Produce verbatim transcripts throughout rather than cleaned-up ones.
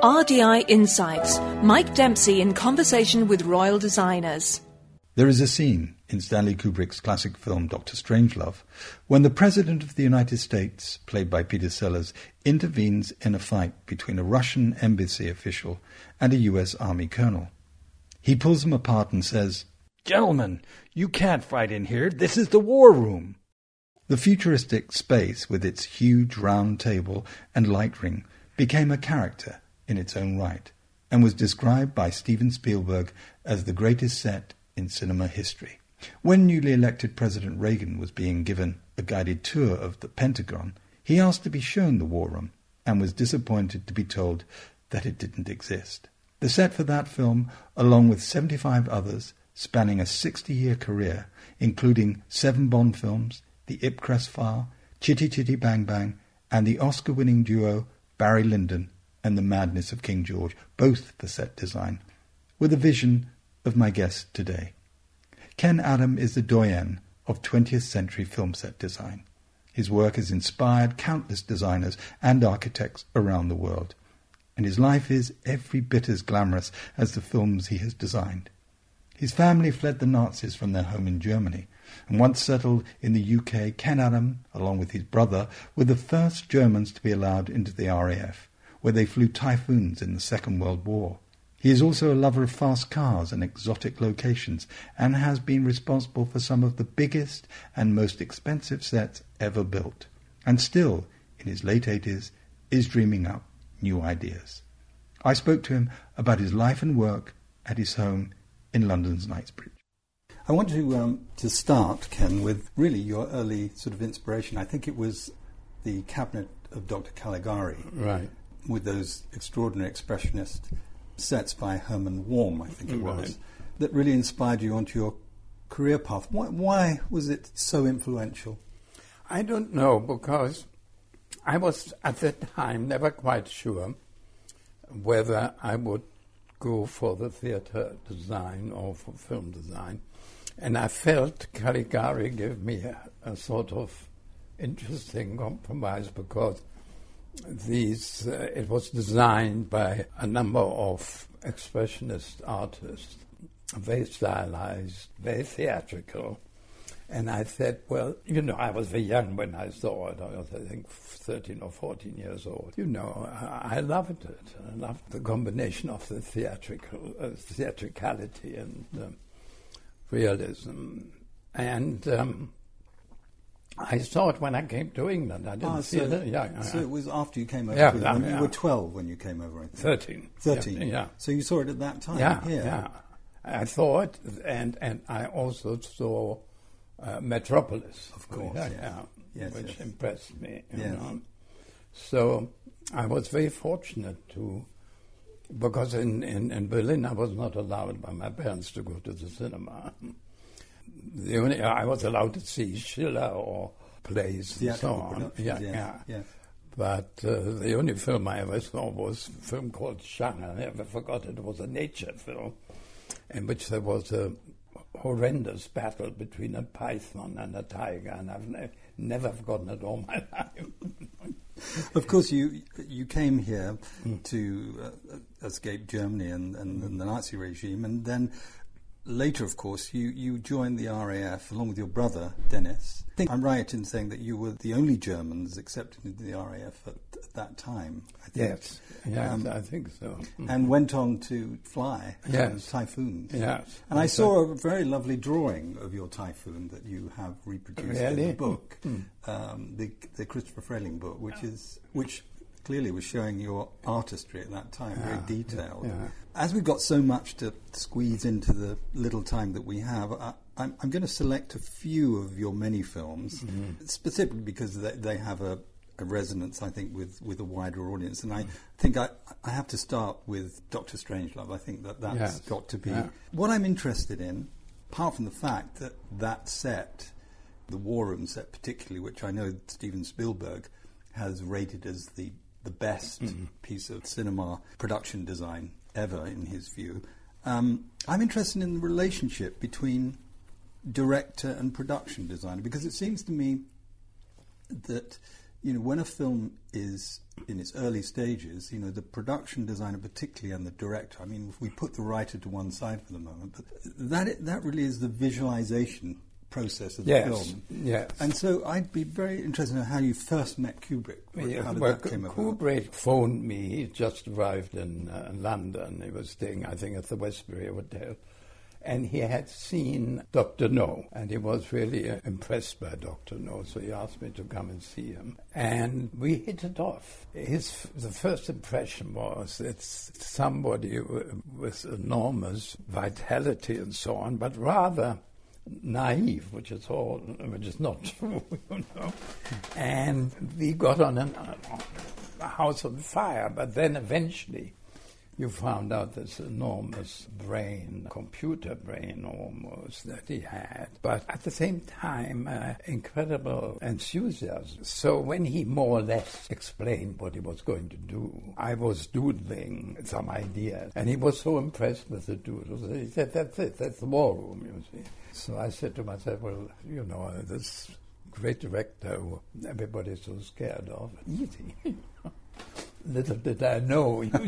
R D I Insights. Mike Dempsey in conversation with royal designers. There is a scene in Stanley Kubrick's classic film Doctor Strangelove when the President of the United States, played by Peter Sellers, intervenes in a fight between a Russian embassy official and a U S Army colonel. He pulls them apart and says, "Gentlemen, you can't fight in here. This is the war room." The futuristic space with its huge round table and light ring became a character in its own right and was described by Steven Spielberg as the greatest set in cinema history. When newly elected President Reagan was being given a guided tour of the Pentagon, he asked to be shown the war room and was disappointed to be told that it didn't exist. The set for that film, along with seventy-five others spanning a sixty-year career, including seven Bond films, The Ipcress File, Chitty Chitty Bang Bang, and the Oscar-winning duo Barry Lyndon and The Madness of King George, both for set design, were the vision of my guest today. Ken Adam is the doyen of twentieth century film set design. His work has inspired countless designers and architects around the world, and his life is every bit as glamorous as the films he has designed. His family fled the Nazis from their home in Germany, and once settled in the U K, Ken Adam, along with his brother, were the first Germans to be allowed into the R A F, where they flew Typhoons in the Second World War. He is also a lover of fast cars and exotic locations, and has been responsible for some of the biggest and most expensive sets ever built, and still, in his late eighties, is dreaming up new ideas. I spoke to him about his life and work at his home in London's Knightsbridge. I want to um, to start, Ken, with really your early sort of inspiration. I think it was the cabinet of Doctor Caligari, right, with those extraordinary expressionist sets by Herman Warm, I think it was, right, that really inspired you onto your career path. Why, why was it so influential? I don't know, because I was at that time never quite sure whether I would go for the theatre design or for film design. And I felt Caligari gave me a, a sort of interesting compromise, because these uh, it was designed by a number of expressionist artists, very stylized, very theatrical. And I said, well, you know, I was very young when I saw it. I was, I think, thirteen or fourteen years old. You know, I, I loved it. I loved the combination of the theatrical, uh, theatricality and um, realism. And um, I saw it when I came to England. I didn't ah, see so, it. Yeah, so yeah. it was after you came over. Yeah, to yeah, when yeah. You were twelve when you came over, I think. Thirteen. Thirteen. Yeah, yeah. So you saw it at that time. Yeah, here. yeah. I saw it, and and I also saw uh, Metropolis. Of course, yeah, yes. yeah, yes, which yes. impressed me. You yes. know? So I was very fortunate to, because in, in, in Berlin I was not allowed by my parents to go to the cinema. The only I was allowed to see Schiller or plays and so on. Yeah, yes, yeah. Yes. But uh, the only film I ever saw was a film called Shang. I never forgot it. It was a nature film in which there was a horrendous battle between a python and a tiger, and I've ne- never forgotten it all my life. Of course, you you came here mm. to uh, escape Germany and, and, and the Nazi regime, and then later, of course, you, you joined the R A F along with your brother, Dennis. I think I'm right in saying that you were the only Germans accepted into the R A F at, at that time, I think. Yes, yes, um, I think so. Mm-hmm. And went on to fly yes. Typhoons. Yes. And I saw a very lovely drawing of your Typhoon that you have reproduced really? in the book, mm. um, the, the Christopher Frayling book, which is which clearly was showing your artistry at that time, yeah. very detailed. Yeah. As we've got so much to squeeze into the little time that we have, I, I'm, I'm going to select a few of your many films, mm-hmm. specifically because they, they have a, a resonance, I think, with, with a wider audience. And I mm. think I, I have to start with Doctor Strangelove. I think that that's yes. got to be... Yeah. What I'm interested in, apart from the fact that that set, the War Room set particularly, which I know Steven Spielberg has rated as the, the best mm-hmm. piece of cinema production design ever, in his view. Um, I'm interested in the relationship between director and production designer, because it seems to me that, you know, when a film is in its early stages, you know, the production designer particularly and the director, I mean, if we put the writer to one side for the moment, but that that really is the visualization process of the yes, film. Yes. And so I'd be very interested in how you first met Kubrick. Yeah, how did well, that come about? Kubrick phoned me. He just arrived in uh, London. He was staying, I think, at the Westbury Hotel. And he had seen Doctor No, and he was really uh, impressed by Doctor No, so he asked me to come and see him. And we hit it off. His The first impression was it's somebody w- with enormous vitality and so on, but rather naive, which is all, which is not true, you know. And we got on an, a house on fire, but then eventually you found out this enormous brain, computer brain almost, that he had. But at the same time, uh, incredible enthusiasm. So when he more or less explained what he was going to do, I was doodling some ideas. And he was so impressed with the doodles that he said, that's it, that's the war room, you see. So I said to myself, well, you know, this great director who everybody's so scared of, easy. Little did I know, you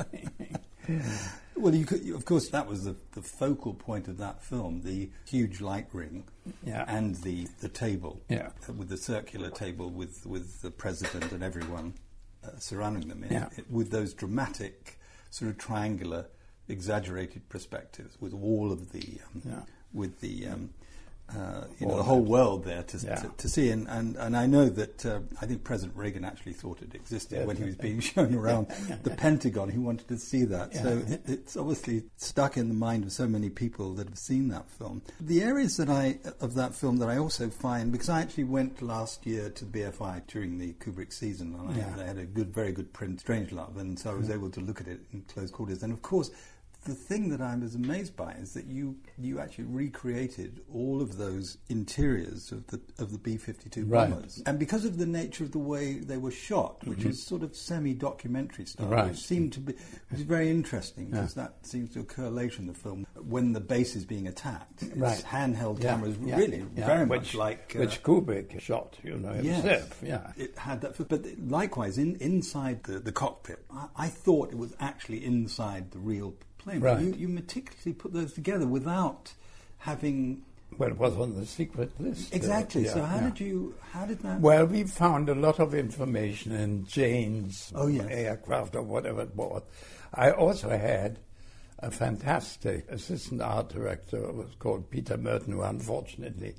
see. Well, you could, of course, that was the, the focal point of that film, the huge light ring yeah. and the, the table, yeah. uh, with the circular table with, with the president and everyone uh, surrounding them, in yeah. it, with those dramatic, sort of triangular, exaggerated perspectives, with all of the, um, yeah. with the, um, uh, you know, the whole world there to, yeah. to, to see. And, and, and I know that uh, I think President Reagan actually thought it existed yeah, when he was yeah. being shown around yeah, yeah, the yeah. Pentagon. He wanted to see that. Yeah. So it, it's obviously stuck in the mind of so many people that have seen that film. The areas that I of that film that I also find, because I actually went last year to the B F I during the Kubrick season, and I, Yeah. I had a good, very good print, Strangelove, and so I was yeah. able to look at it in close quarters. And of course, the thing that I was amazed by is that you you actually recreated all of those interiors of the of the B fifty-two right. bombers, and because of the nature of the way they were shot, which mm-hmm. is sort of semi-documentary style, right. which seemed to be was very interesting because yeah. that seems to occur later in the film when the base is being attacked. It's right. handheld yeah. cameras, yeah. really yeah. very which, much like uh, which Kubrick shot, you know, yes, himself. Yeah, it had that. But likewise, in inside the, the cockpit, I, I thought it was actually inside the real plane. Right. You, you meticulously put those together without having. Well, it was on the secret list. Exactly. Uh, yeah, so how yeah. did you? How did that? Well, we found a lot of information in Jane's oh, yes. aircraft or whatever it was. I also had a fantastic assistant art director who was called Peter Merton, who unfortunately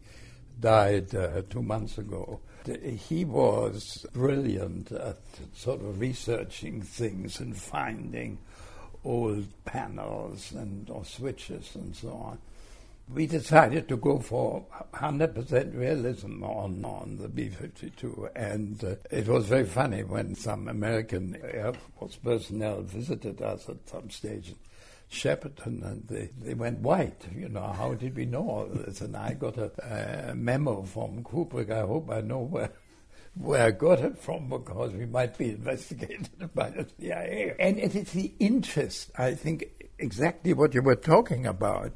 died uh, two months ago. He was brilliant at sort of researching things and finding old panels and or switches and so on. We decided to go for one hundred percent realism on, on the B fifty-two, and uh, it was very funny when some American Air Force personnel visited us at some stage in Shepperton, and they, they went white. You know, how did we know all this? And I got a, a memo from Kubrick. I hope I know where where I got it from, because we might be investigated by the C I A. And it is the interest, I think, exactly what you were talking about,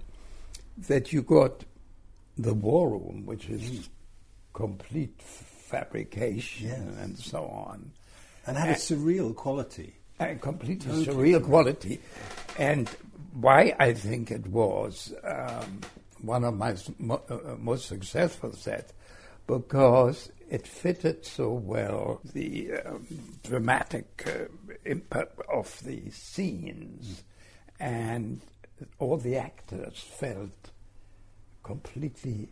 that you got the war room, which is mm. complete fabrication yes. and so on. And had a surreal quality. A completely Totally surreal surreal. quality. And why I think it was um, one of my mo- uh, most successful sets, because it fitted so well the um, dramatic uh, impact of the scenes, and all the actors felt completely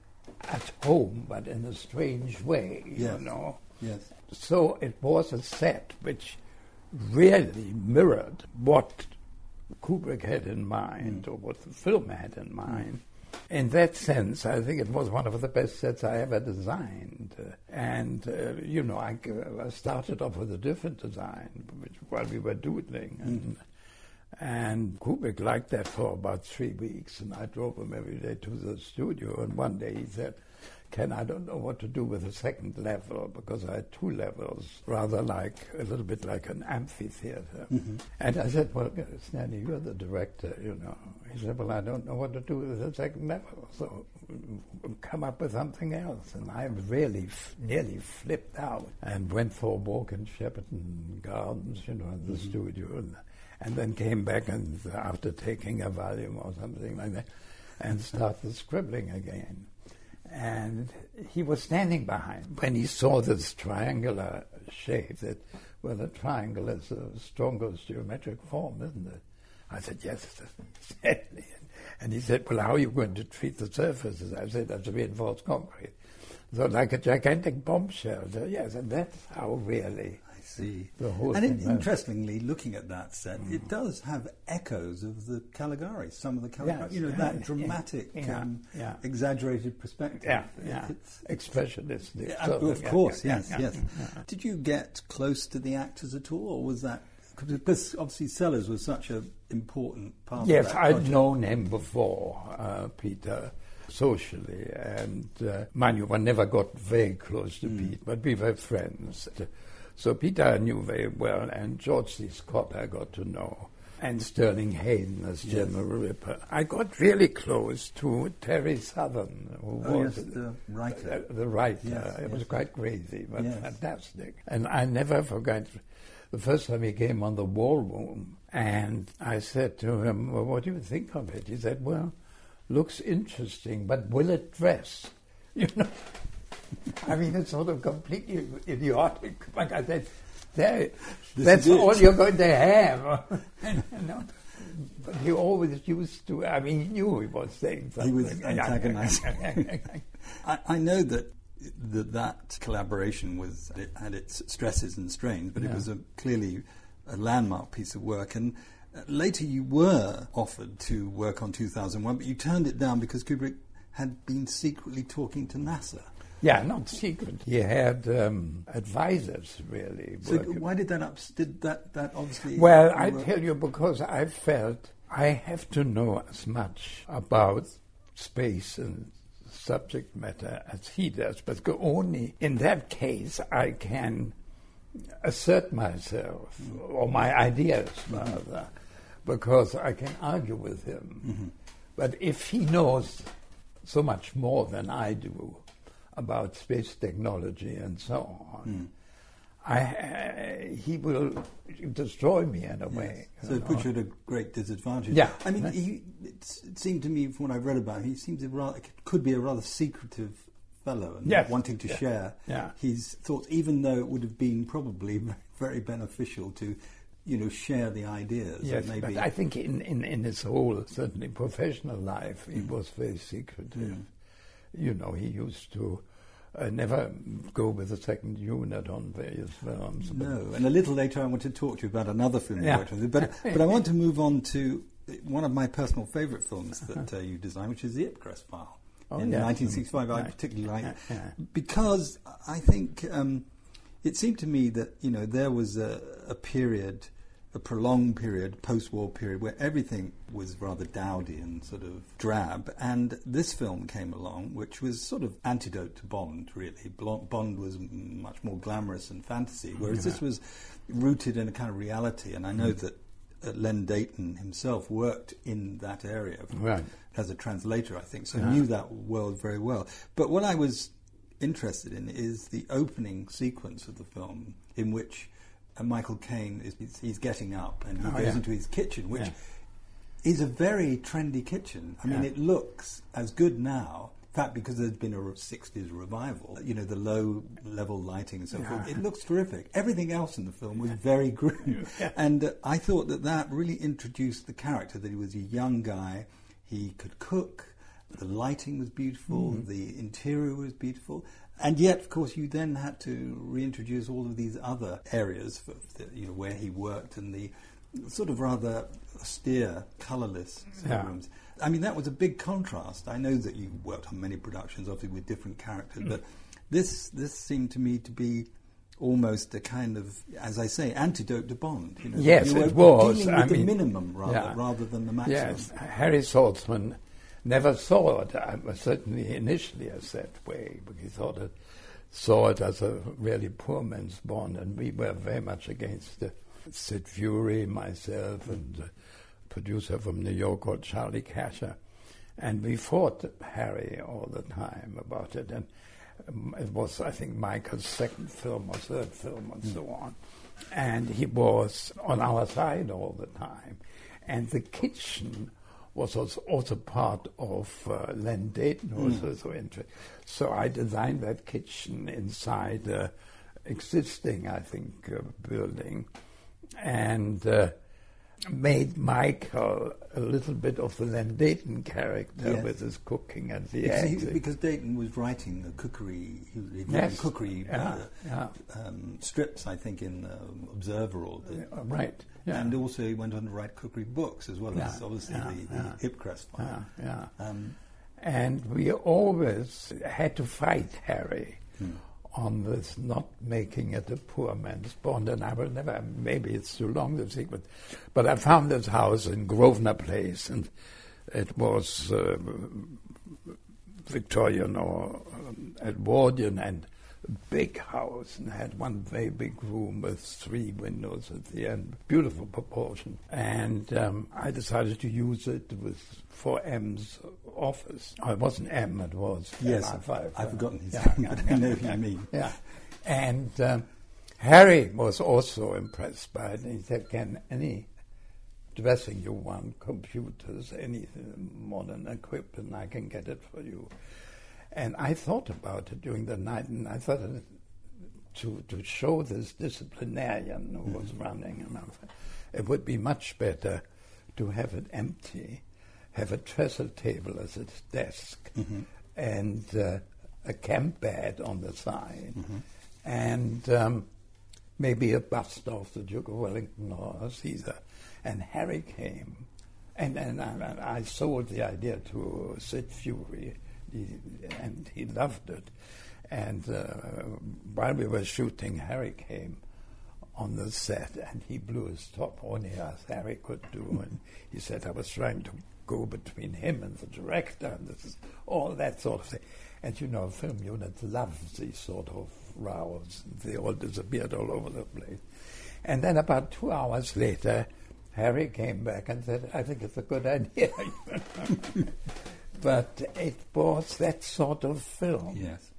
at home, but in a strange way, Yes. you know. Yes. So it was a set which really mirrored what Kubrick had in mind, mm. or what the film had in mind. Mm. In that sense, I think it was one of the best sets I ever designed. Uh, and, uh, you know, I, I started off with a different design which, while we were doodling. And, mm. and Kubrick liked that for about three weeks. And I drove him every day to the studio. And one day he said, Ken, I don't know what to do with the second level, because I had two levels, rather like, a little bit like an amphitheater. Mm-hmm. And I said, well, Stanley, you're the director, you know. He said, well, I don't know what to do with the second level, so come up with something else. And I really f- nearly flipped out and went for a walk in Shepperton Gardens, you know, in the mm-hmm. studio, and, and then came back and after taking a volume or something like that, and started scribbling again. And he was standing behind. When he saw this triangular shape, that, well, a triangle is the strongest geometric form, isn't it? I said, yes, certainly. And he said, well, how are you going to treat the surfaces? I said, that's reinforced concrete. So like a gigantic bombshell. So, yes, and that's how really... See. The whole and thing in, interestingly, looking at that set, mm. it does have echoes of the Caligari, some of the Caligari, yes. you know, that dramatic, yeah. Um, yeah. exaggerated perspective. Yeah, yeah. It's expressionist. Yeah, of course, yeah, yes, yeah, yes. Yeah, yeah. Did you get close to the actors at all, or was that... Because obviously Sellers was such an important part yes, of that I'd project. known him before, uh, Peter, socially, and uh, mind you, one never got very close to mm. Pete, but we were friends. So Peter I knew very well, and George C. Scott I got to know, and Sterling Hayden as yes. General Ripper. I got really close to Terry Southern, who oh, was yes, the writer. Uh, the writer. Yes, it yes. was quite crazy, but yes. fantastic. And I never forgot the first time he came on the War Room, and I said to him, well, what do you think of it? He said, well, looks interesting, but will it dress? You know? I mean, it's sort of completely idiotic. Like I said, there, that's all you're going to have. You know? But he always used to, I mean, he knew he was saying something. He was antagonizing. I, I know that, that that collaboration was, it had its stresses and strains, but yeah. it was a, clearly a landmark piece of work. And later you were offered to work on two thousand one, but you turned it down because Kubrick had been secretly talking to NASA. Yeah, not secret. He had um, advisors, really. So why did that ups- did that that obviously? Well, I tell you, because I felt I have to know as much about space and subject matter as he does, but only in that case I can assert myself, mm. or my ideas rather, mm-hmm. because I can argue with him. Mm-hmm. But if he knows so much more than I do about space technology and so on, mm. I, uh, he will destroy me in a yes. way. So it puts you at a great disadvantage. Yeah. I mean, he, it, it seemed to me, from what I've read about him, he seems a rather, could be a rather secretive fellow and yes. wanting to yeah. share yeah. his thoughts, even though it would have been probably very beneficial to, you know, share the ideas. Yes, maybe. But I think in, in, in his whole, certainly professional life, he mm. was very secretive. Mm. You know, he used to uh, never go with a second unit on various films. No, and a little later I want to talk to you about another film yeah. you worked with. But, but I want to move on to one of my personal favourite films that uh, you designed, which is The Ipcress File. Oh, in yeah. nineteen sixty-five, I particularly like yeah, yeah. because I think um, it seemed to me that, you know, there was a, a period, a prolonged period, post-war period, where everything was rather dowdy and sort of drab, and this film came along, which was sort of antidote to Bond, really. Bond was m- much more glamorous and fantasy, whereas yeah. this was rooted in a kind of reality, and I know mm. that uh, Len Deighton himself worked in that area right. as a translator, I think, so yeah. knew that world very well. But what I was interested in is the opening sequence of the film, in which uh, Michael Caine is he's getting up and he oh, goes yeah. into his kitchen, which yeah. is a very trendy kitchen. I mean, yeah. it looks as good now. In fact, because there's been a sixties revival, you know, the low-level lighting and so yeah. forth, it looks terrific. Everything else in the film was very grim. Yeah. And uh, I thought that that really introduced the character, that he was a young guy, he could cook, the lighting was beautiful, mm. the interior was beautiful, and yet, of course, you then had to reintroduce all of these other areas, for the, you know, where he worked, and the sort of rather austere, colourless yeah. rooms. I mean, that was a big contrast. I know that you worked on many productions, obviously with different characters, mm. but this this seemed to me to be almost a kind of, as I say, antidote to Bond. You know, yes, you were it was. dealing I with the mean, minimum rather yeah. rather than the maximum. Yes, Harry Saltzman never saw it. I was certainly initially as that way, because he thought it, saw it as a really poor man's Bond, and we were very much against it. Sid Fury, myself, and the producer from New York called Charlie Casher. And we fought Harry all the time about it. And um, it was, I think, Michael's second film or third film and mm. so on. And he was on our side all the time. And the kitchen was also part of uh, Len Dayton, who mm. was so interesting. So I designed that kitchen inside the existing, I think, uh, building. And uh, made Michael a little bit of the Len Dayton character yes. with his cooking and the because, eggs. He, because Dayton was writing the cookery, he was writing yes. cookery yeah. uh, Yeah. Um, strips, I think, in um, Observer. Or the, uh, right. Yeah. And also he went on to write cookery books as well yeah. as obviously yeah. the, yeah. the Ipcress file. Yeah. yeah. Um, and we always had to fight Harry. Hmm. on this not making it a poor man's Bond, and I will never, maybe it's too long, the sequence, but I found this house in Grosvenor Place, and it was uh, Victorian or um, Edwardian, and a big house, and had one very big room with three windows at the end, beautiful proportion. And um, I decided to use it with for M's office. Oh, it wasn't M, it was yes, M I five. I've forgotten his yeah, name, yeah, but I know who yeah, you mean. Yeah, and um, Harry was also impressed by it. He said, "Can any dressing you want, computers, any modern equipment, I can get it for you." And I thought about it during the night, and I thought to to show this disciplinarian who was running, and I thought, it would be much better to have it empty, have a trestle table as its desk, mm-hmm. and uh, a camp bed on the side, mm-hmm. and um, maybe a bust of the Duke of Wellington or Caesar. And Harry came, and, and I, I sold the idea to Sid Fury, he, and he loved it. And uh, while we were shooting, Harry came on the set, and he blew his top, only as Harry could do. And he said, I was trying to go between him and the director, and this is all that sort of thing. And you know, film units love these sort of rows. They all disappeared all over the place. And then about two hours later, Harry came back and said, I think it's a good idea. But it was that sort of film. Yes.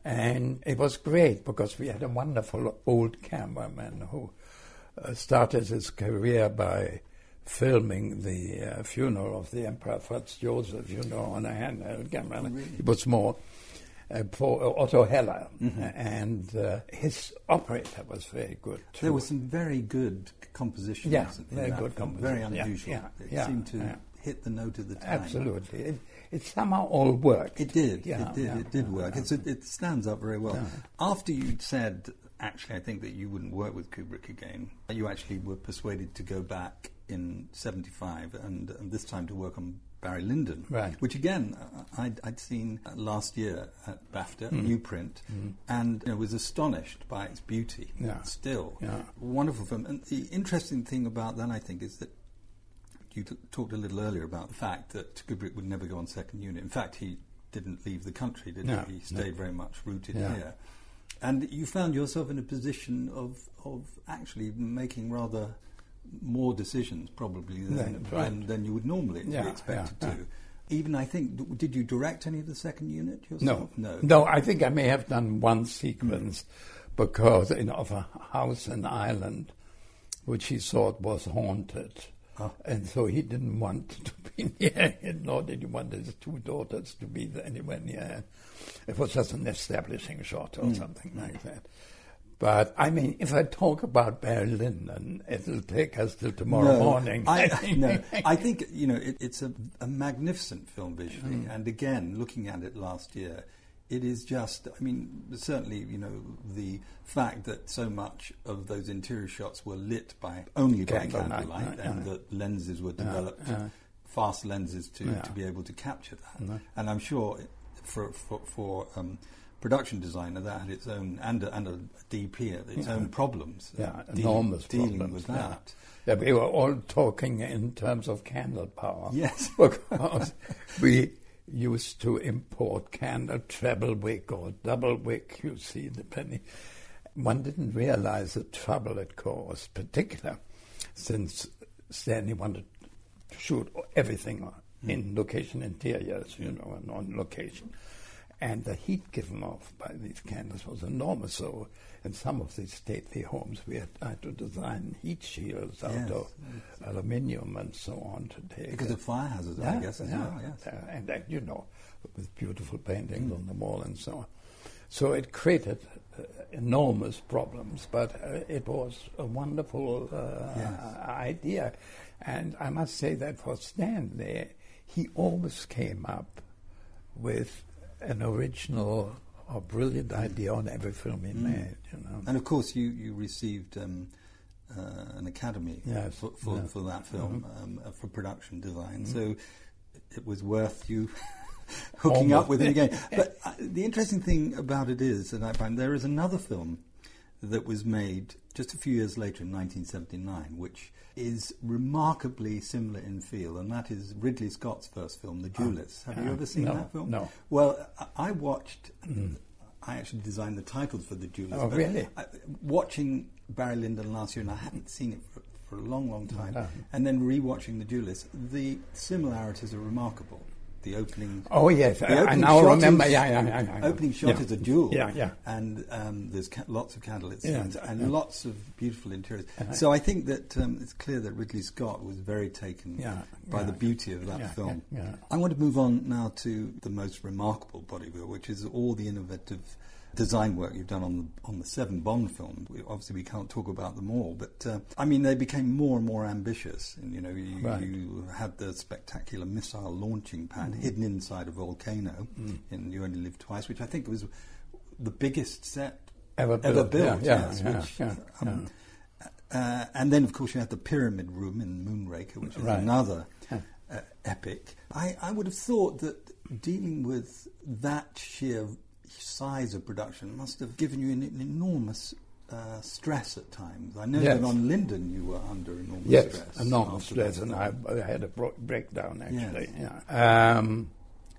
And it was great because we had a wonderful old cameraman who uh, started his career by filming the uh, funeral of the Emperor Franz Joseph, you know, on a handheld camera. Really? It was more uh, for uh, Otto Heller. Mm-hmm. And uh, his operator was very good, too. There were some very good compositions. Yeah, in very that good film. compositions. Very unusual. Yeah, it yeah, seemed to yeah. hit the note of the time. Absolutely. It, it somehow all worked. It did. Yeah, it did. yeah, it did yeah, work. yeah. It's a, it stands up very well. Yeah. After you'd said, actually, I think that you wouldn't work with Kubrick again, you actually were persuaded to go back in seventy-five and, and this time to work on Barry Lyndon, right. which again uh, I'd, I'd seen uh, last year at BAFTA, Mm. new print, Mm. and you know, was astonished by its beauty. Yeah. Still, Yeah. wonderful film. And the interesting thing about that, I think, is that you t- talked a little earlier about the fact that Kubrick would never go on second unit. In fact, he didn't leave the country, did No, he? He stayed no. very much rooted Yeah. here. And you found yourself in a position of of actually making rather more decisions, probably, than, Right, right. than, than you would normally Yeah, be expected yeah, to. yeah. Even, I think, d- did you direct any of the second unit yourself? No. No. No, I think I may have done one sequence mm. because you know, of a house in Ireland which he thought was haunted. Oh. And so he didn't want to be near it, nor did he want his two daughters to be anywhere near it. It was just an establishing shot or mm. something like that. But, I mean, if I talk about Barry Lyndon, it'll take us till tomorrow no, morning. I, no, I think, you know, it, it's a, a magnificent film visually. Mm. And again, looking at it last year, it is just, I mean, certainly, you know, the fact that so much of those interior shots were lit by only by Candlelight, candlelight, yeah, and yeah. that lenses were Yeah, developed, yeah. fast lenses to, Yeah. to be able to capture that. Mhm. And I'm sure for, for, for um, production designer, that had its own, and a, and a D P, its Yeah. own problems. Yeah, uh, dealing, enormous dealing problems. with yeah. that. Yeah, we were all talking in terms of candle power. Yes. Because we used to import candle treble wick or double wick, you see, depending. One didn't realize the trouble it caused, particular since Stanley wanted to shoot everything on, mm. in location interiors, you know, and on location. And the heat given off by these candles was enormous. So in some of these stately homes, we had, had to design heat shields out yes. of aluminium and so on to take. Because of fire hazards, yeah, I guess, as yeah, well, yes. Uh, and, uh, you know, with beautiful paintings mm. on the wall and so on. So it created uh, enormous problems, but uh, it was a wonderful uh, yes. idea. And I must say that for Stanley, he always came up with an original or brilliant idea on every film he mm. made, you know. And of course, you you received um, uh, an Academy yes. for for, yeah. for that film mm-hmm. um, uh, for production design. Mm-hmm. So it was worth you hooking Almost. up with it again. But uh, the interesting thing about it is that I find there is another film that was made just a few years later in nineteen seventy-nine, which is remarkably similar in feel, and that is Ridley Scott's first film, The Duelist. Have uh, you ever seen no, that film? No. Well, I, I watched... Mm. I actually designed the titles for The Duelist. Oh, really? I, watching Barry Lyndon last year, and I hadn't seen it for, for a long, long time, no. and then re-watching The Duelist, the similarities are remarkable. The opening. Oh yes, the I, I opening now shot remember. Is, yeah, yeah, yeah, yeah. Opening shot yeah. is a duel. Yeah, yeah. And um, there's ca- lots of candlelit Yeah, scenes and yeah. lots of beautiful interiors. Uh, so I think that um, it's clear that Ridley Scott was very taken Yeah, by yeah. the beauty of that Yeah, film. yeah, yeah. I want to move on now to the most remarkable body of work, which is all the innovative design work you've done on the on the seven Bond films. We, obviously, we can't talk about them all, but uh, I mean, they became more and more ambitious. And you know, you, Right. you had the spectacular missile launching pad Mm. hidden inside a volcano Mm. in You Only Live Twice, which I think was the biggest set Ever built. ever built. Yeah, yes, yeah, which, yeah, um, Uh, and then, of course, you had the Pyramid Room in Moonraker, which is Right. another Yeah. uh, epic. I, I would have thought that dealing with that sheer size of production must have given you an, an enormous uh, stress at times. I know Yes. that on Linden you were under enormous Yes, stress. enormous after stress, that and film. I, I had a bro- breakdown actually. Yes. Yeah. Um,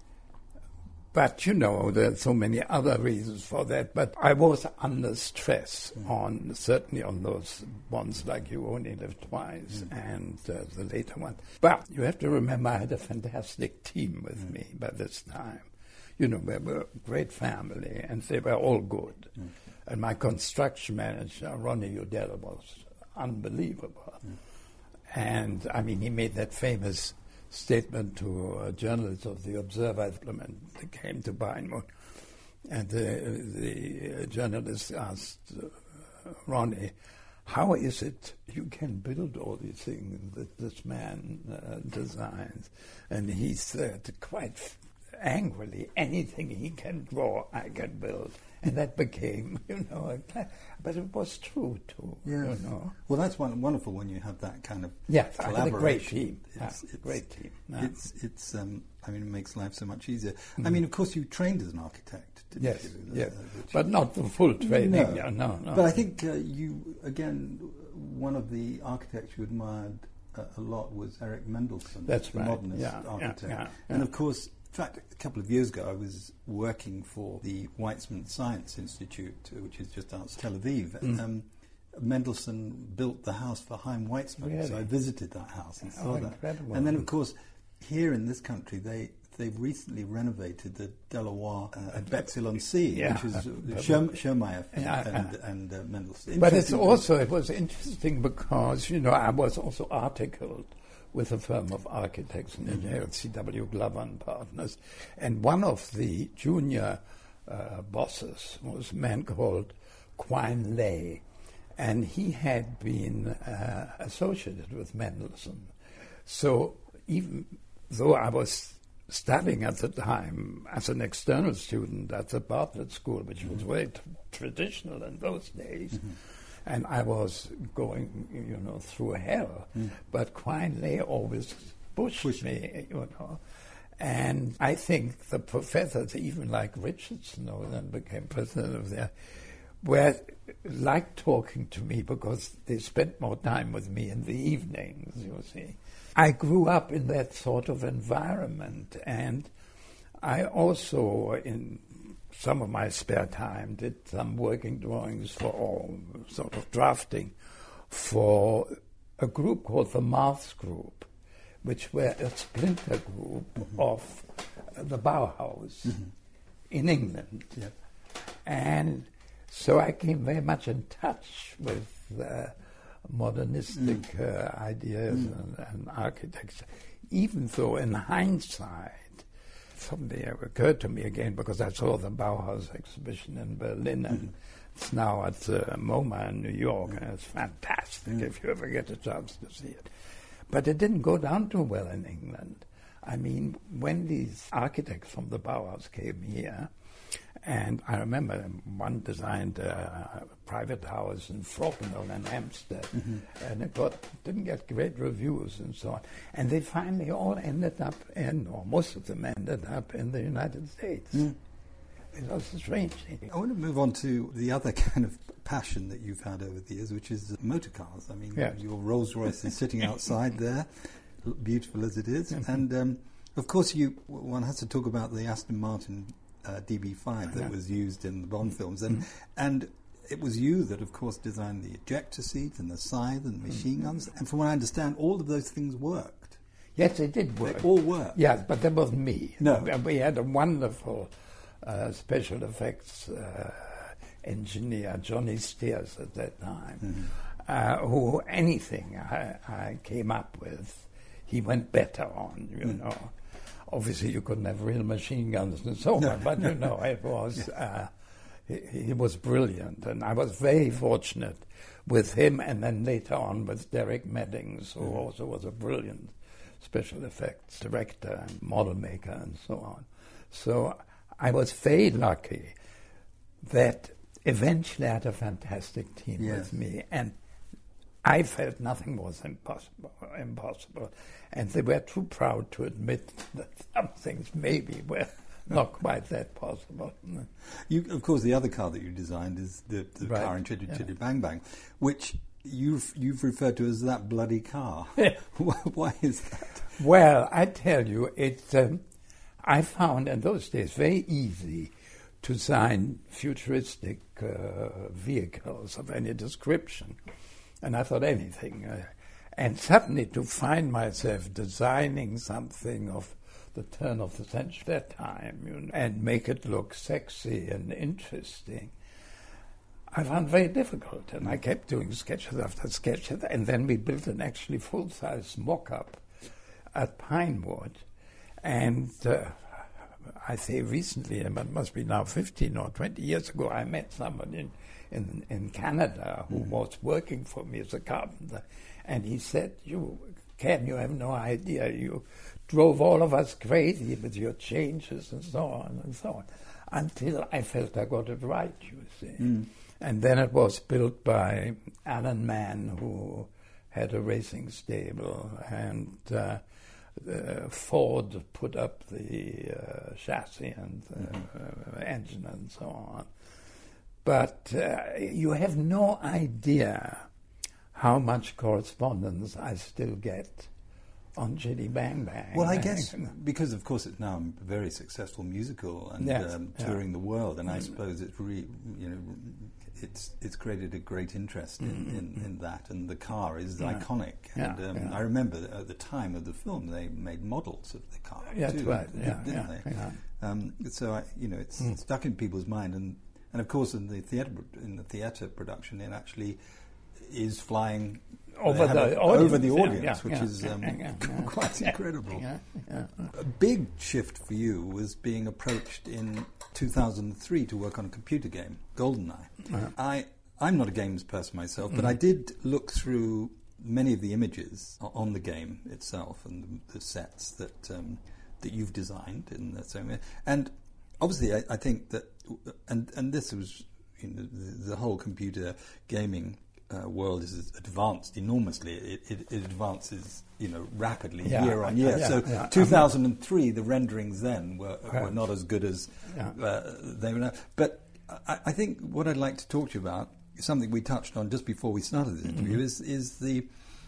but you know, there are so many other reasons for that. But I was under stress Mm. on certainly on those ones like You Only Live Twice Mm. and uh, the later one. But you have to remember, I had a fantastic team with Mm. me by this time. You know, we were a great family, and they were all good. Mm. And my construction manager, Ronnie Udell, was unbelievable. Mm. And, I mean, he made that famous statement to uh, journalists of the Observer when they came to Bayern. And the, the uh, journalist asked uh, Ronnie, how is it you can build all these things that this man uh, designs? And he said quite angrily, anything he can draw, I can build. And that became, you know, a, but it was true too, Yes. you know. Well, that's one, wonderful when you have that kind of Yes, I had a great collaboration. team. It's, Yeah, it's, great team. Yeah. It's, it's um, I mean, it makes life so much easier. I Mhm. mean, of course, you trained as an architect, didn't Yes, you? yes, Uh, which- but not the full training. No. Yeah, no, no. But I think uh, you, again, one of the architects you admired uh, a lot was Eric Mendelsohn, That's the right. modernist Yeah, yeah, architect. yeah, And yeah. of course, in fact, a couple of years ago, I was working for the Weizmann Science Institute, uh, which is just outside Tel Aviv. Mm. Um, Mendelssohn built the house for Chaim Weizmann, Really? so I visited that house and saw Oh, that. incredible. And then, of course, here in this country, they they've recently renovated the Deloitte uh, at Bexhill-on-Sea, Yeah. which is uh, Uh, Scherm- Schermeyer Yeah, and, yeah. and uh, Mendelssohn. But it's Interesting. also, it was interesting because, you know, I was also articled with a firm of architects and engineers, C W Glover and Partners. And one of the junior uh, bosses was a man called Quine Lay. And he had been uh, associated with Mendelssohn. So even though I was studying at the time as an external student at the Bartlett School, which was very t- traditional in those days, Mm-hmm. and I was going, you know, through hell. Mm. But Quine Lay always pushed Pushed. me, you know. And I think the professors, even like Richardson, who then became president of there, were liked talking to me because they spent more time with me in the evenings, you see. I grew up in that sort of environment, and I also, in some of my spare time, did some working drawings for, or sort of drafting, for a group called the Mars Group, which were a splinter group mm-hmm. of uh, the Bauhaus mm-hmm. in England. Yep. And so I came very much in touch with uh, modernistic mm. uh, ideas mm. and, and architecture, even though in hindsight, something occurred to me again because I saw the Bauhaus exhibition in Berlin, and mm. it's now at uh, MoMA in New York, mm. and it's fantastic mm. if you ever get a chance to see it. But it didn't go down too well in England. I mean, when these architects from the Bauhaus came here, and I remember one designed a private house in Frockenwell and Hampstead, mm-hmm. and it got, didn't get great reviews and so on. And they finally all ended up in, or most of them ended up in the United States. Mm. It was a strange thing. I want to move on to the other kind of passion that you've had over the years, which is motor cars. I mean, yes. your Rolls Royce is sitting outside there, beautiful as it is. Mm-hmm. And, um, of course, you one has to talk about the Aston Martin Uh, D B five that was used in the Bond films, and mm-hmm. and it was you that, of course, designed the ejector seat and the scythe and the machine mm-hmm. guns. And from what I understand, all of those things worked. Yes, they did work. They all worked. Yes, but that wasn't me. No, we had a wonderful uh, special effects uh, engineer, Johnny Steers, at that time, mm-hmm. uh, who anything I, I came up with, he went better on. You mm. know. Obviously, you couldn't have real machine guns and so no, on, but, no, you know, it was, uh, he, he was brilliant. And I was very fortunate with him, and then later on with Derek Meddings, who mm. also was a brilliant special effects director and model maker and so on. So I was very lucky that eventually I had a fantastic team yes. with me, and I felt nothing was impossible, impossible, and they were too proud to admit that some things maybe were not quite that possible. You, of course, the other car that you designed is the, the right. car in Chitty yeah. Chitty Bang Bang, which you've you've referred to as that bloody car. Why is that? Well, I tell you, it. Um, I found in those days very easy to design futuristic uh, vehicles of any description. And I thought anything. Uh, and suddenly to find myself designing something of the turn of the century at that time, you know, and make it look sexy and interesting, I found very difficult. And I kept doing sketches after sketches. And then we built an actually full-size mock-up at Pinewood. And uh, I say recently, and it must be now fifteen or twenty years ago, I met someone in In, in Canada who mm. was working for me as a carpenter, and he said, "You, Ken, you have no idea. You drove all of us crazy with your changes and so on and so on," until I felt I got it right, you see. Mm. And then it was built by Alan Mann, who had a racing stable, and uh, uh, Ford put up the uh, chassis and the uh, engine and so on. But uh, you have no idea how much correspondence I still get on Chitty Bang Bang. Well, I guess because, of course, it's now a very successful musical and yes, um, touring yeah. the world, and I mm. suppose it's re, you know it's it's created a great interest in, mm-hmm. in, in that, and the car is yeah. iconic. And yeah, um, yeah. I remember that at the time of the film, they made models of the car. Yeah, too, right. didn't Yeah, they? Yeah. Um, so I, you know, it's mm. stuck in people's mind, and. And of course, in the theatre in the theatre production, it actually is flying over the a, audience, over the audience, yeah, yeah, which yeah, is um, yeah, yeah, yeah. quite incredible. Yeah, yeah. A big shift for you was being approached in two thousand three to work on a computer game, GoldenEye. Uh-huh. I I'm not a games person myself, mm-hmm. but I did look through many of the images on the game itself and the, the sets that um, that you've designed in that same way, and. Obviously, I, I think that, and and this was, you know, the, the whole computer gaming uh, world is advanced enormously. It, it, it advances, you know, rapidly yeah, year on year. Yeah, so yeah. two thousand three, the renderings then were, Right. were not as good as Yeah. uh, they were now. But I, I think what I'd like to talk to you about is something we touched on just before we started the interview. Mm-hmm. Is is the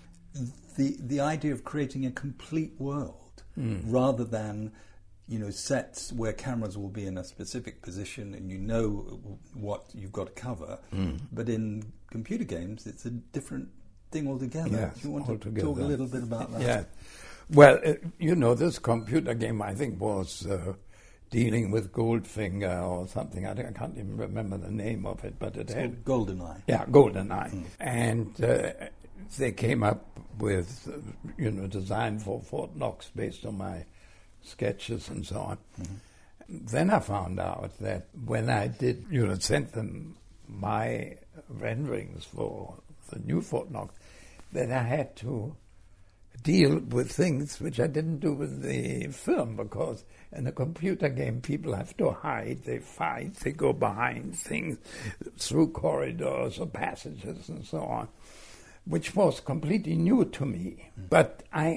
the the idea of creating a complete world mm. rather than, you know, sets where cameras will be in a specific position and you know what you've got to cover. Mm. But in computer games, it's a different thing altogether. Yes, Do you want altogether. to talk a little bit about that? Yeah. Well, uh, you know, this computer game, I think, was uh, dealing with Goldfinger or something. I, think, I can't even remember the name of it, but it It's had... called GoldenEye. Yeah, GoldenEye. Mm. And uh, they came up with, uh, you know, design for Fort Knox based on my sketches and so on. Mm-hmm. Then I found out that when I did, you know, sent them my renderings for the new Fort Knox, that I had to deal with things which I didn't do with the film, because in a computer game people have to hide, they fight, they go behind things, through corridors or passages and so on, which was completely new to me. Mm. But I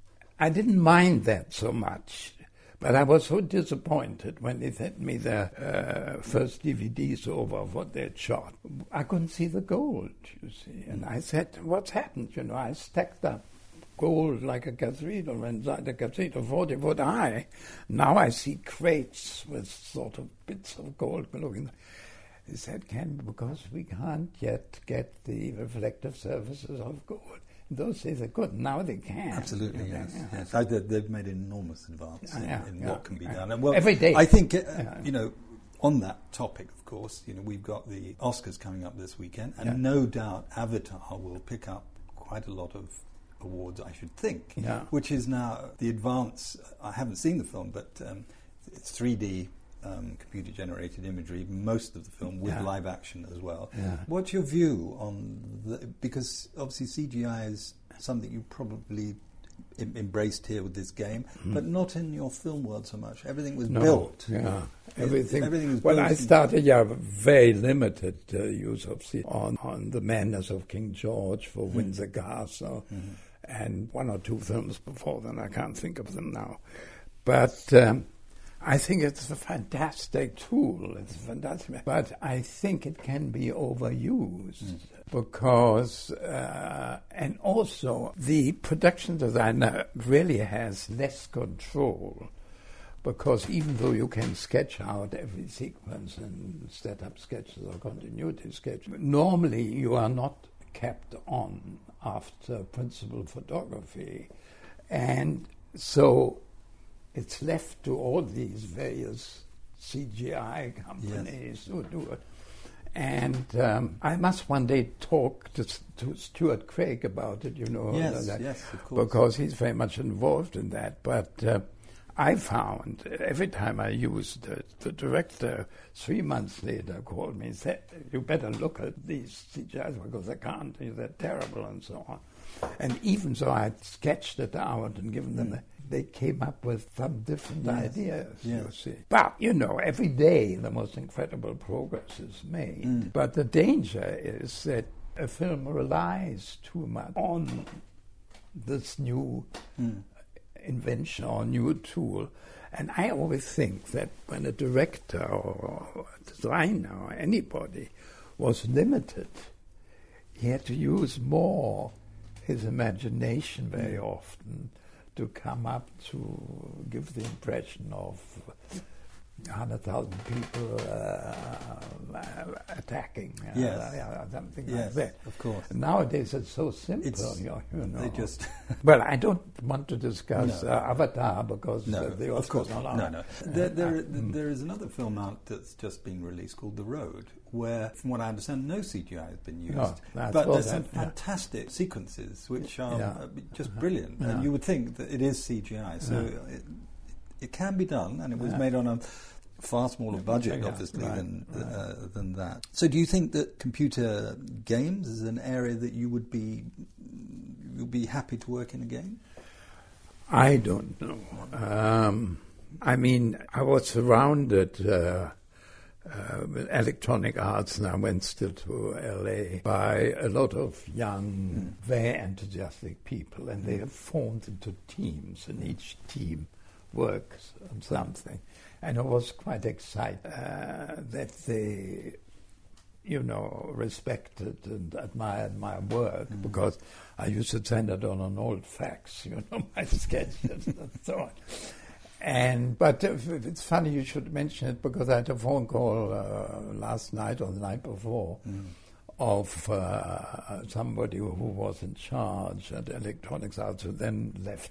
I didn't mind that so much. But I was so disappointed when they sent me the uh, first D V Ds over of what they'd shot. I couldn't see the gold, you see. And I said, what's happened? You know, I stacked up gold like a cathedral, inside the cathedral forty foot high. Now I see crates with sort of bits of gold looking. He said, Ken, because we can't yet get the reflective surfaces of gold. In those days they couldn't, now they can. Absolutely, you know, yes. yeah. yes. I, they've made an enormous advance in, Yeah, in yeah, what can be yeah. done. And well, every day. I think, uh, Yeah. you know, on that topic, of course, you know, we've got the Oscars coming up this weekend, and Yeah. no doubt Avatar will pick up quite a lot of awards, I should think, Yeah. which is now the advance. I haven't seen the film, but um, it's three D um, computer-generated imagery, most of the film, with Yeah. live action as well. Yeah. What's your view on the... Because obviously C G I is something you probably em- embraced here with this game, mm. but not in your film world so much. Everything was No, built. Yeah, everything. everything was well, built I started, yeah, very limited uh, use of C on on the Madness of King George for mm. Windsor Castle, mm-hmm. and one or two films before then. I can't think of them now, but um, I think it's a fantastic tool. It's fantastic, but I think it can be overused. Mm. Because, uh, and also the production designer really has less control, because even though you can sketch out every sequence and set up sketches or continuity sketch, normally you are not kept on after principal photography. And so it's left to all these various C G I companies who do it. And um, I must one day talk to, to Stuart Craig about it, you know. Yes, that, yes, of course. Because he's very much involved in that. But uh, I found every time I used it, the director, three months later, called me and said, you better look at these C G Is because I can't, they're terrible and so on. And even though I had sketched it out and given them, mm. the, they came up with some different yes. ideas, yes. you see. But, you know, every day the most incredible progress is made. Mm. But the danger is that a film relies too much on this new mm. invention or new tool. And I always think that when a director or a designer or anybody was limited, he had to use more his imagination very mm. often to come up to give the impression of one hundred thousand people uh, attacking, uh, yes. uh, something yes, like that. Of course. And nowadays it's so simple. It's, you know, you know. They just well, I don't want to discuss no. uh, Avatar because no, uh, the of course not. No, no. There, there, uh, there is another film out that's just been released called The Road, where, from what I understand, no C G I has been used. No, but there's that, some yeah. fantastic sequences which are yeah. uh, just brilliant, yeah. and you would think that it is C G I. So yeah. it, it can be done, and it was yeah. made on a far smaller budget, yeah, obviously, right, than right. Uh, than that. So, do you think that computer games is an area that you would be you'd be happy to work in again? I don't know. Um, I mean, I was surrounded uh, uh, electronic arts, and I went still to L A, by a lot of young, mm. very enthusiastic people, and they have formed into teams, and each team works on something. And I was quite excited uh, that they, you know, respected and admired my work, mm. because I used to send it on an old fax, you know, my sketches and so on. And but uh, it's funny you should mention it, because I had a phone call uh, last night or the night before mm. of uh, somebody who was in charge at Electronics Arts, who then left.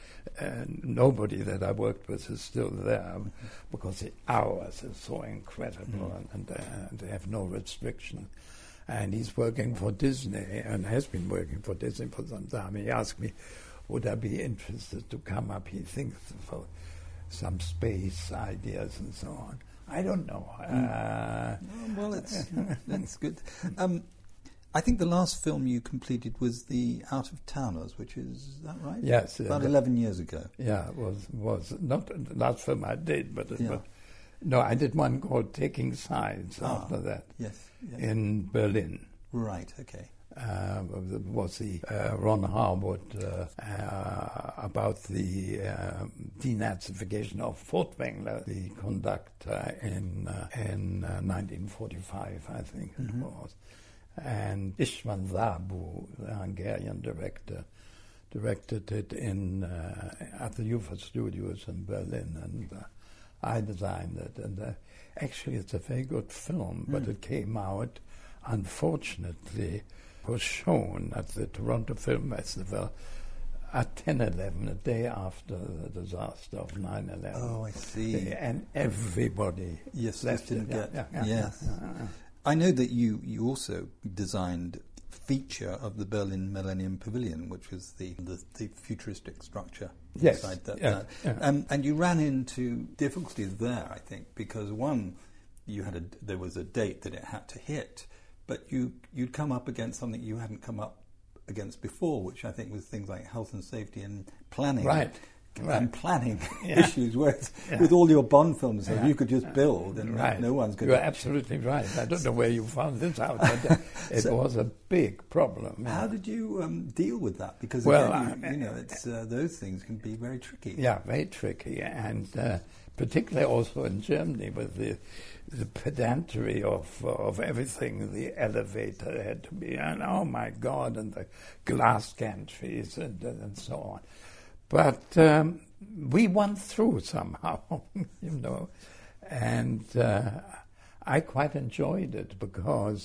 And nobody that I worked with is still there, mm-hmm. because the hours are so incredible, mm. and, and, uh, and they have no restriction. And he's working for Disney, and has been working for Disney for some time. He asked me, would I be interested to come up? He thinks for some space ideas and so on. I don't know. Mm. Uh, oh, well, it's, that's good. Um, I think the last film you completed was The Out of Towners, which is, is that right? Yes. About uh, eleven years ago. Yeah, it was, was not the last film I did, but, yeah. but no, I did one called Taking Sides ah, after that. Yes, yes. In Berlin. Right, okay. Uh, was the uh, Ron Harwood uh, uh, about the uh, denazification of Furtwängler, the conductor in uh, in uh, nineteen forty-five, I think mm-hmm. it was. And István Szabó, the Hungarian director, directed it in uh, at the U F A Studios in Berlin, and uh, I designed it. And uh, actually, it's a very good film, but mm. it came out, unfortunately, was shown at the Toronto Film Festival at ten eleven, a day after the disaster of nine eleven. Oh, I see. And everybody yes, left didn't it. Get, yeah, yeah, yes. Yeah, yeah, yeah. I know that you, you also designed feature of the Berlin Millennium Pavilion, which was the, the, the futuristic structure yes. inside that. Yeah, that. yeah. Um, and you ran into difficulties there, I think, because one, you had a, there was a date that it had to hit, but you, you'd come up against something you hadn't come up against before, which I think was things like health and safety and planning. Right. And right. planning yeah. issues, whereas yeah. with all your Bond films, yeah. you could just build and right. no one's going You're to... absolutely right. I don't know where you found this out, but uh, it so, was a big problem. How yeah. did you um, deal with that? Because well, again, you, uh, you know, it's, uh, those things can be very tricky. Yeah, very tricky, and uh, particularly also in Germany with the the pedantry of of everything. The elevator had to be, and oh my God, and the glass gantries and and so on. But um, we went through somehow, you know, and uh, I quite enjoyed it because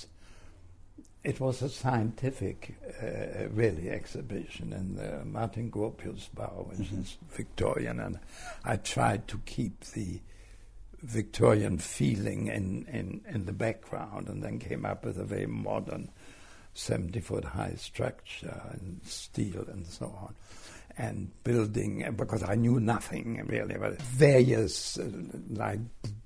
it was a scientific, uh, really, exhibition in the Martin Gropius-Bau, which mm-hmm. is Victorian, and I tried to keep the Victorian feeling in, in, in the background, and then came up with a very modern seventy-foot high structure and steel and so on. And building, because I knew nothing really about various uh, like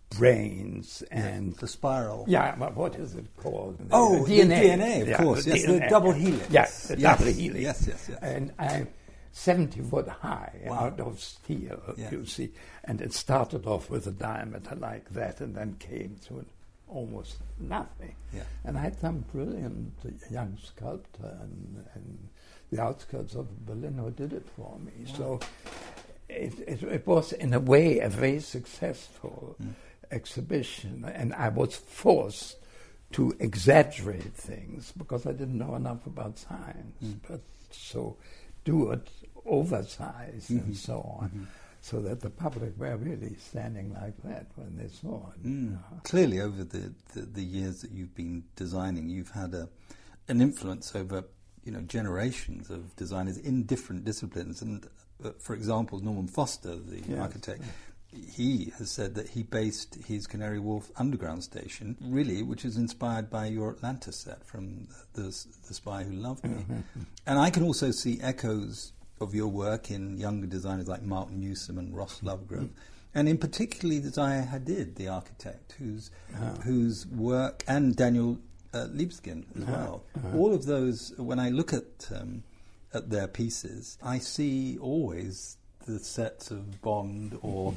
brains and the spiral. Yeah, but what is it called? Oh, the D N A. The D N A, of yeah, course. The yes, D N A. the double helix. Yes, the yes. double helix. Yes, yes, yes. And I, seventy foot high wow. out of steel, yeah. you see, and it started off with a diameter like that, and then came to almost nothing. Yeah. And I had some brilliant young sculptor and. and the outskirts of Berlin who did it for me. Wow. So it, it, it was, in a way, a very successful mm. exhibition. And I was forced to exaggerate things because I didn't know enough about science. Mm. But so do it oversized mm-hmm. and so on. Mm-hmm. So that the public were really standing like that when they saw it. Mm. Uh, Clearly, over the, the, the years that you've been designing, you've had a an influence over you know, generations of designers in different disciplines. And, uh, for example, Norman Foster, the yes. architect, he has said that he based his Canary Wharf Underground station, really, which is inspired by your Atlanta set from The, the, the Spy Who Loved Me. Mm-hmm. And I can also see echoes of your work in younger designers like Martin Newsom and Ross Lovegrove. Mm-hmm. And in particularly Zaya Hadid, the architect, whose oh. whose work, and Daniel Uh, Libeskind as uh-huh. well. Uh-huh. All of those, when I look at um, at their pieces, I see always the sets of Bond or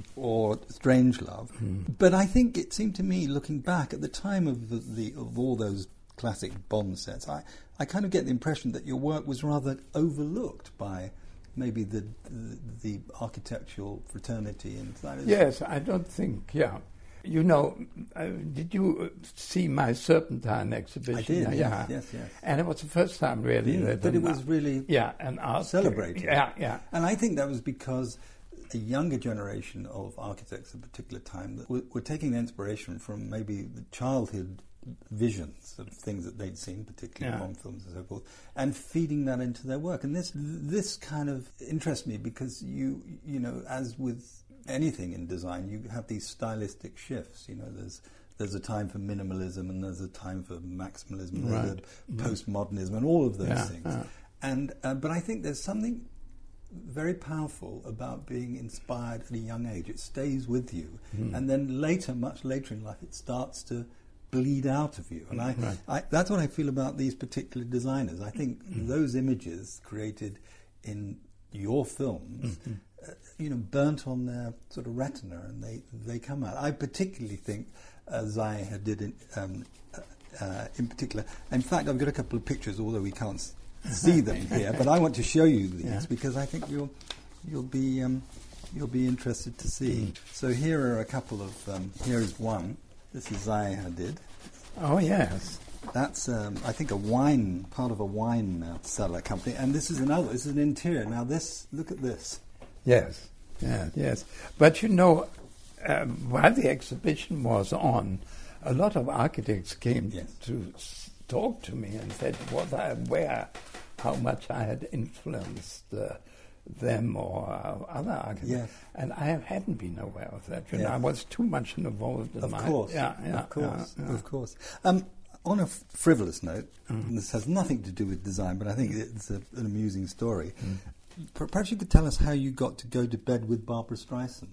or Strangelove. Mm. But I think it seemed to me, looking back at the time of the, the of all those classic Bond sets, I, I kind of get the impression that your work was rather overlooked by maybe the the, the architectural fraternity and yes, I don't think. Yeah, you know, uh, did you see my Serpentine exhibition? I did. Yeah, yes, yes, yes. And it was the first time really mm, that but it was really yeah an art celebrated. Yeah, yeah. And I think that was because a younger generation of architects at a particular time that were, were taking inspiration from maybe the childhood visions of things that they'd seen, particularly yeah. Bond films and so forth, and feeding that into their work. And this this kind of interests me because you you know, as with anything in design, you have these stylistic shifts. You know, there's there's a time for minimalism and there's a time for maximalism, and right. there's a postmodernism, and all of those yeah, things. yeah. And uh, but I think there's something very powerful about being inspired at a young age. It stays with you, mm. and then later, much later in life, it starts to bleed out of you. And I, right. I that's what I feel about these particular designers. I think mm. those images created in your films, mm-hmm. uh, you know, burnt on their sort of retina, and they, they come out. I particularly think uh, Zaha did in, um, uh, in particular. In fact, I've got a couple of pictures, although we can't s- see them here, but I want to show you these yeah. because I think you'll you'll be um, you'll be interested to see. Mm. So here are a couple of. Um, here is one. This is Zaha Hadid. Oh yes, that's um, I think a wine part of a wine uh, cellar company, and this is another. This is an interior. Now this, look at this. Yes, yeah, yes. But you know, um, while the exhibition was on, a lot of architects came yes. to s- talk to me and said, "Was I aware how much I had influenced uh, them or uh, other architects?" Yes. And I hadn't been aware of that. You yes. know, I was too much involved in of my... Course. Yeah, yeah, of course. yeah, yeah. Of course. Um, on a f- frivolous note, mm. and this has nothing to do with design, but I think it's a, an amusing story. Mm. Perhaps you could tell us how you got to go to bed with Barbra Streisand.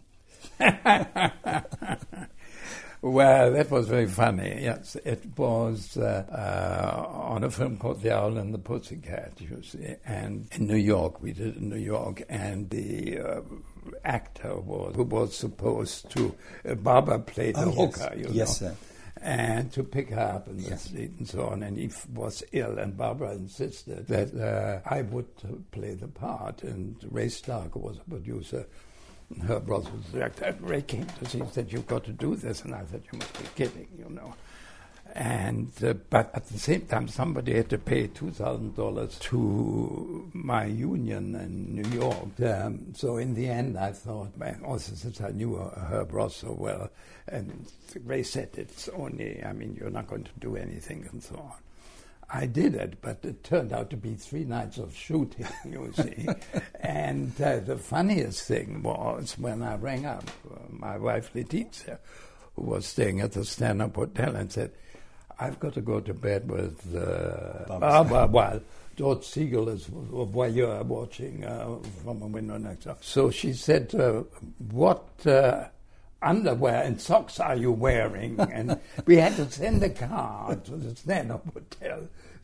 Well, that was very funny. Yes, it was uh, uh, on a film called The Owl and the Pussycat, you see, and in New York, we did it in New York, and the uh, actor was, who was supposed to, uh, Barbara played the oh, hooker, yes. you yes, know. Sir. And to pick her up in the yes. street and so on, and he f- was ill, and Barbara insisted that uh, I would uh, play the part, and Ray Stark was a producer. Her brother was the director. Ray came to see, he said, "You've got to do this," and I said, "You must be kidding, you know." And uh, but at the same time, somebody had to pay two thousand dollars to my union in New York. Um, so in the end, I thought, man, also since I knew her, her brother so well, and Ray said, "It's only, I mean, you're not going to do anything," and so on. I did it, but it turned out to be three nights of shooting, you see. And uh, the funniest thing was when I rang up uh, my wife Letizia, who was staying at the Stand-Up Hotel, and said, "I've got to go to bed with uh, Barbara while George Siegel is while you're watching uh, from a window next door." So she said, uh, "What uh, underwear and socks are you wearing?" And we had to send a car to the Stand-Up Hotel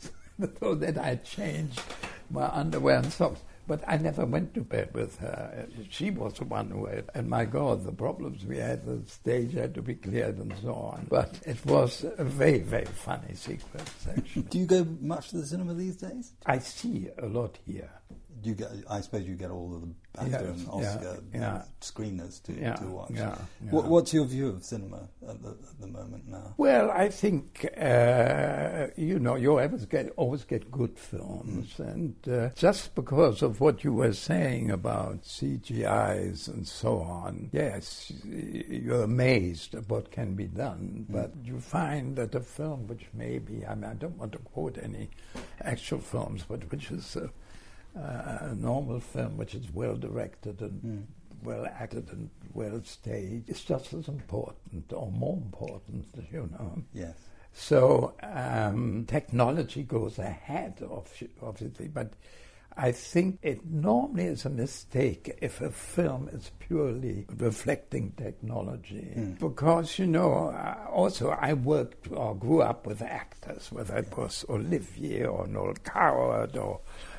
so that I changed my underwear and socks. But I never went to bed with her. She was the one who had, and my God, the problems we had, the stage had to be cleared and so on. But it was a very, very funny sequence, actually. Do you go much to the cinema these days? I see a lot here. Do you get, I suppose you get all of the BAFTA yes, and Oscar yeah, yeah. screeners to, yeah, to watch. Yeah, yeah. What, what's your view of cinema at the, at the moment now? Well, I think, uh, you know, you always get, always get good films. Mm. And uh, just because of what you were saying about C G Is and so on, yes, you're amazed at what can be done. Mm. But you find that a film which maybe, I mean, I don't want to quote any actual films, but which is... Uh, Uh, a normal film which is well directed and mm. well acted and well staged is just as important or more important, you know. Yes. So um, technology goes ahead of obviously, but I think it normally is a mistake if a film is purely reflecting technology. Mm. Because, you know, uh, also I worked or grew up with actors, whether it was Olivier or Noel Coward or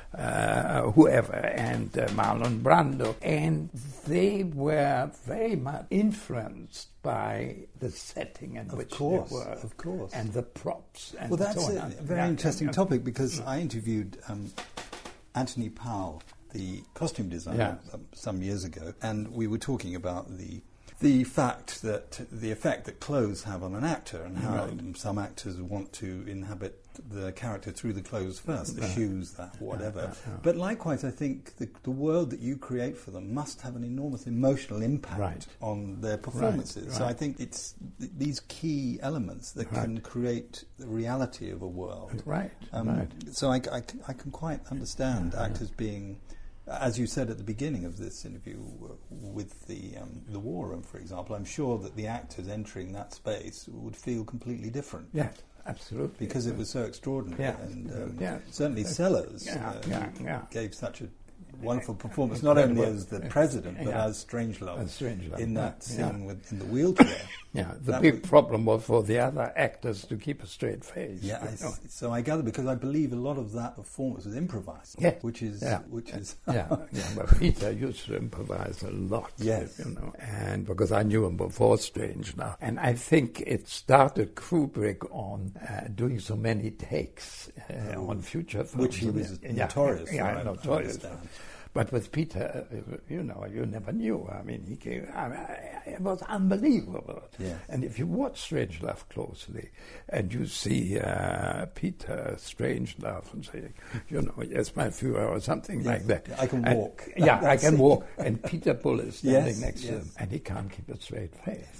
uh, whoever, and uh, Marlon Brando. And they were very much influenced by the setting in Of which course, they were. of course. And the props. And Well, that's so a on. very Yeah, interesting yeah, topic, because I interviewed um, Anthony Powell, the costume designer, Yeah. um, some years ago, and we were talking about the the fact that the effect that clothes have on an actor, and how Right. some actors want to inhabit the character through the clothes first, the Right. shoes, that whatever. Yeah, yeah, yeah. But likewise, I think the, the world that you create for them must have an enormous emotional impact Right. on their performances. So right. I think it's th- these key elements that Right. can create the reality of a world. Right, Um, right. So I, I c- I can quite understand Yeah, yeah. actors being, as you said at the beginning of this interview, uh, with the um, the war room, for example. I'm sure that the actors entering that space would feel completely different. Yeah, absolutely. Because it was so extraordinary, Yeah, and um, yeah. certainly Sellers Yeah, uh, yeah, yeah. gave such a wonderful performance, not only Incredible. as the president, but Yeah. as Strangelove, As Strangelove, in that yeah. scene with in the wheelchair. Yeah, the That big was- problem was for the other actors to keep a straight face. Yeah, I you know. s- so I gather, because I believe a lot of that performance was improvised. Yeah. which is Yeah. which is yeah, yeah, but Peter used to improvise a lot. Yes. you know, and because I knew him before Strange now, and I think it started Kubrick on uh, doing so many takes uh, Oh. on future films, Which he was yeah, notorious Yeah, for, I notorious. understand. But with Peter, uh, you know, you never knew. I mean, he came, I mean, it was unbelievable. Yes. And if you watch Strangelove closely, and you see uh, Peter Strangelove and say, you know, yes, my Führer, or something Yes, like that. I can And- walk. yeah, I That's can it. walk. And Peter Bull is standing Yes, next to yes. him, and he can't keep a straight face.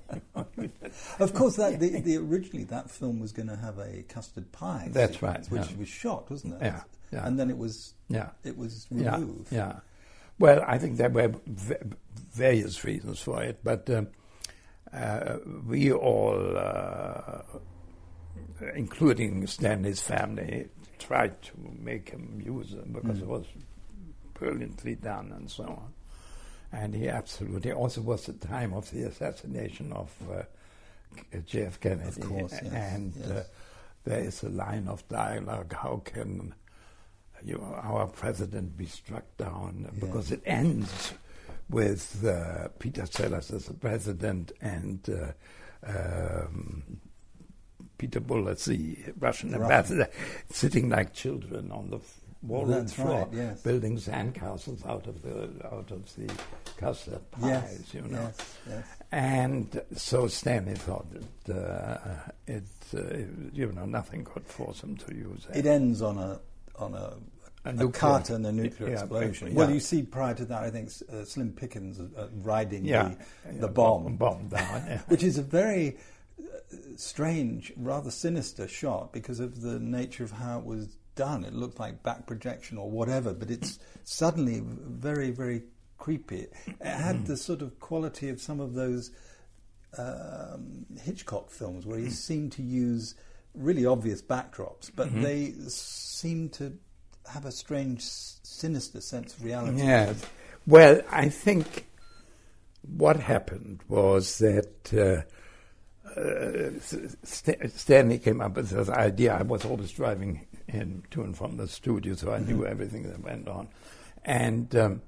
Of course, that the, the originally that film was going to have a custard pie. That's sequence, right, Which yeah. was shot, wasn't it? Yeah, yeah. And then it was Yeah. it was Yeah, removed. yeah. Well, I think there were v- various reasons for it, but um, uh, we all, uh, including Stanley's family, tried to make him use them because Mm. it was brilliantly done and so on. And he absolutely also was the time of the assassination of uh, J F Kennedy. Of course, yes, and yes. Uh, there is a line of dialogue: how can you, our president be struck down? Because it ends with uh, Peter Sellers as the president and uh, um, Peter Bull as the Russian Right. ambassador, sitting like children on the f- ballroom That's floor, right, yes. building sandcastles out of the out of the custard pies, Yes, you know. yes, yes. And so Stanley thought that uh, it, uh, you know, nothing could force him to use it. It ends on a on a, A a, nuclear- cut and a nuclear yeah, explosion. yeah. Well, you see, prior to that, I think uh, Slim Pickens uh, riding yeah, the, the bomb, bomb down. Yeah. which is a very uh, strange, rather sinister shot because of the nature of how it was done. It looked like back projection or whatever, but it's suddenly very, very creepy. It had the sort of quality of some of those um, Hitchcock films where he seemed to use really obvious backdrops, but Mm-hmm. they seemed to have a strange, s- sinister sense of reality. Yes. Well, I think what happened was that uh, uh, St- Stanley came up with this idea. I was always driving in to and from the studio, so I knew everything that went on. And um,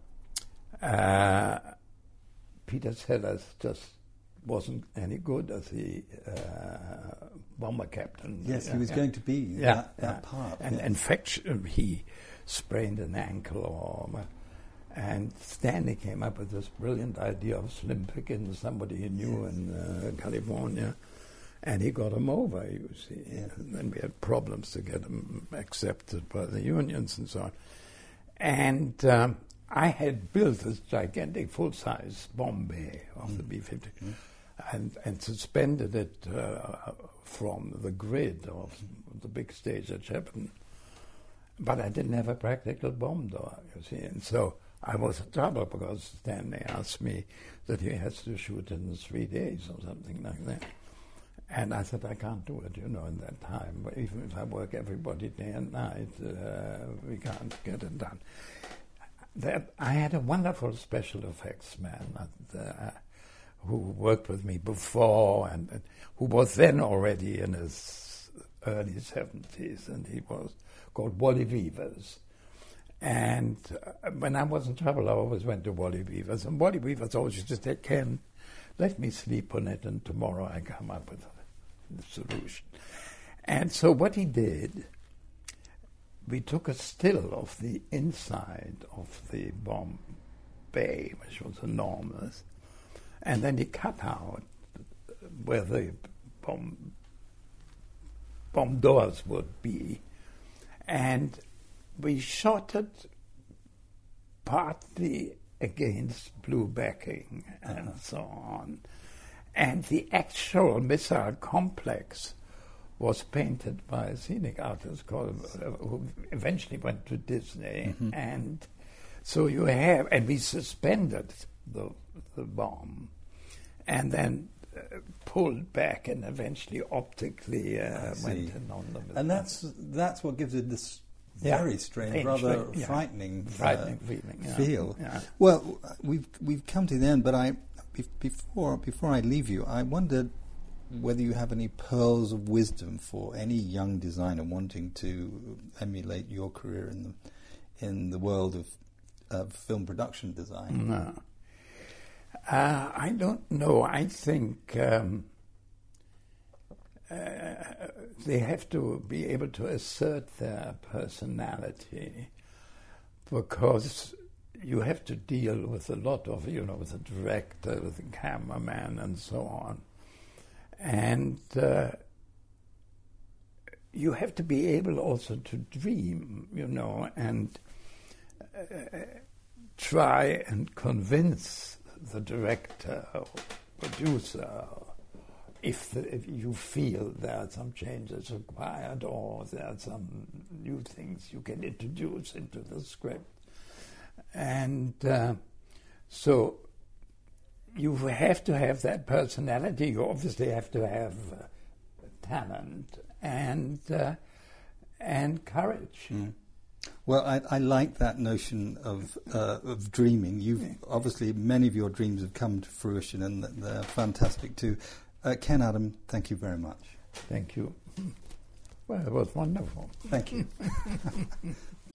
uh, Peter Sellers just wasn't any good as the uh, bomber captain. Yes, Yeah, he was yeah. going to be Yeah, that, that yeah. part. And yes. in fact, um, he sprained an ankle, or and Stanley came up with this brilliant idea of Slim Pickens, somebody he knew Yes. in uh, California, and he got him over. You see, Yes. and then we had problems to get him accepted by the unions and so on. And um, I had built this gigantic full-size bomb bay of the B fifty. Mm. And, and suspended it uh, from the grid of the big stage at Shepperton. But I didn't have a practical bomb door, you see. And so I was in trouble because Stanley asked me that he has to shoot in three days or something like that. And I said, I can't do it, you know, in that time. But even if I work everybody day and night, uh, we can't get it done. That, I had a wonderful special effects man at, uh, who worked with me before and, and who was then already in his early seventies, and he was called Wally Weavers. And uh, when I was in trouble, I always went to Wally Weavers. And Wally Weavers always used to say, Ken, let me sleep on it, and tomorrow I come up with a solution. And so what he did, we took a still of the inside of the bomb bay, which was enormous, and then he cut out where the bomb, bomb doors would be, and we shot it partly against blue backing and uh-huh. so on. And the actual missile complex was painted by a scenic artist called, uh, who eventually went to Disney. Mm-hmm. And so you have, and we suspended the, the bomb and then uh, pulled back and eventually optically uh, went in on them. And that's, that's what gives it this very yeah. strange, Pain rather strange, yeah. frightening, frightening uh, feeling. Yeah. Feel. Yeah. Well, we've we've come to the end, but I before before I leave you, I wondered whether you have any pearls of wisdom for any young designer wanting to emulate your career in the in the world of of film production design. No, uh, I don't know. I think. Um, Uh, they have to be able to assert their personality, because you have to deal with a lot of, you know, with the director, with the cameraman, and so on. And uh, you have to be able also to dream, you know, and uh, try and convince the director or producer If, the, if you feel there are some changes required, or there are some new things you can introduce into the script. And uh, so you have to have that personality. You obviously have to have uh, talent and uh, and courage. Mm. Well, I, I like that notion of uh, of dreaming. You've yeah. obviously, many of your dreams have come to fruition, and they're fantastic too. Uh, Ken Adam, thank you very much. Thank you. Well, it was wonderful. Thank you.